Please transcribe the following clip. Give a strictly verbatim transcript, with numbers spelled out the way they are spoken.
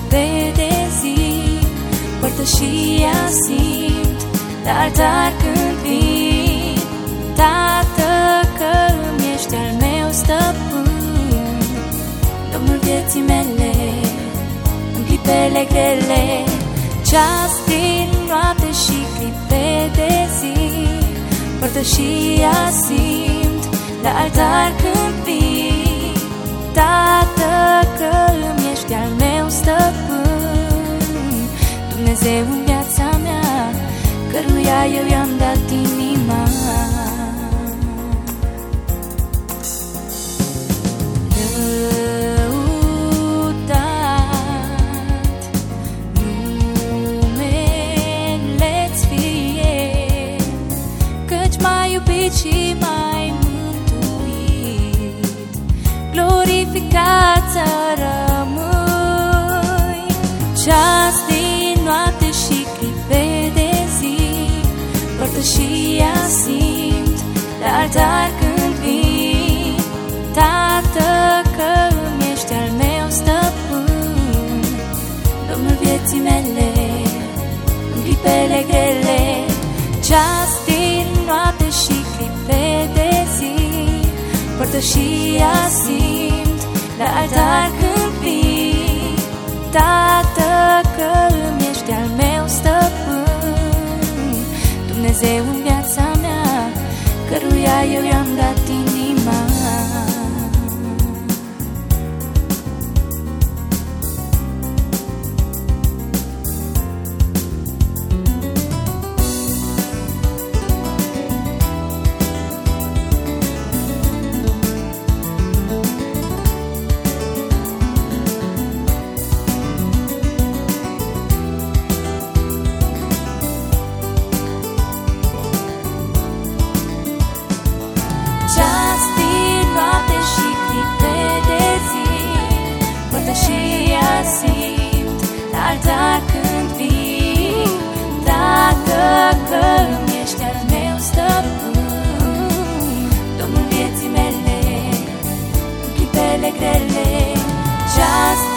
clipe de zi, părtășia simt la altar când vin. Tată, că îmi ești al meu stăpân, Domnul vieții mele, în clipele grele, ceas din noapte și clipe de zi, părtășia simt la altar când vin. Tată, că îmi ești al meu stăpân, Dumnezeu în viața mea, căruia eu i-am dat inima. Lăudat numele-ți fie, căci m-ai iubit și m-ai mântuit. Glorificat să rămâi. Ceas din noapte și clipe de zi, părtășia simt la altar când vin. Tată, că îmi ești al meu stăpân, Domnul vieții mele, în clipele grele, ceas din noapte și clipe de zi, părtășia simt la altar când vin. Tată, că îmi ești al meu stăpân, Dumnezeu în viața mea, căruia eu i-am dat inima. Ceas din noapte și clipe de zi, părtășia simt la altar când vin. Tată, că îmi ești al meu stăpân, Domnul vieții mele, în clipele grele, ceas